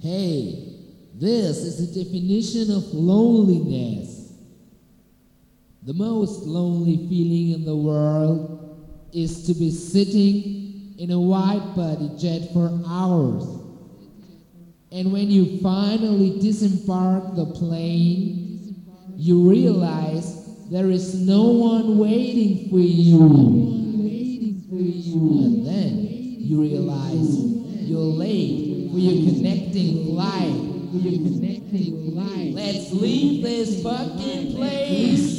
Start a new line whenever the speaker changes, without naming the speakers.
Hey, this is the definition of loneliness. The most lonely feeling in the world is to be sitting in a wide-body jet for hours. And when you finally disembark the plane, you realize there is no one waiting for you. And then you realize you're late for your connecting flight. Let's leave this fucking place.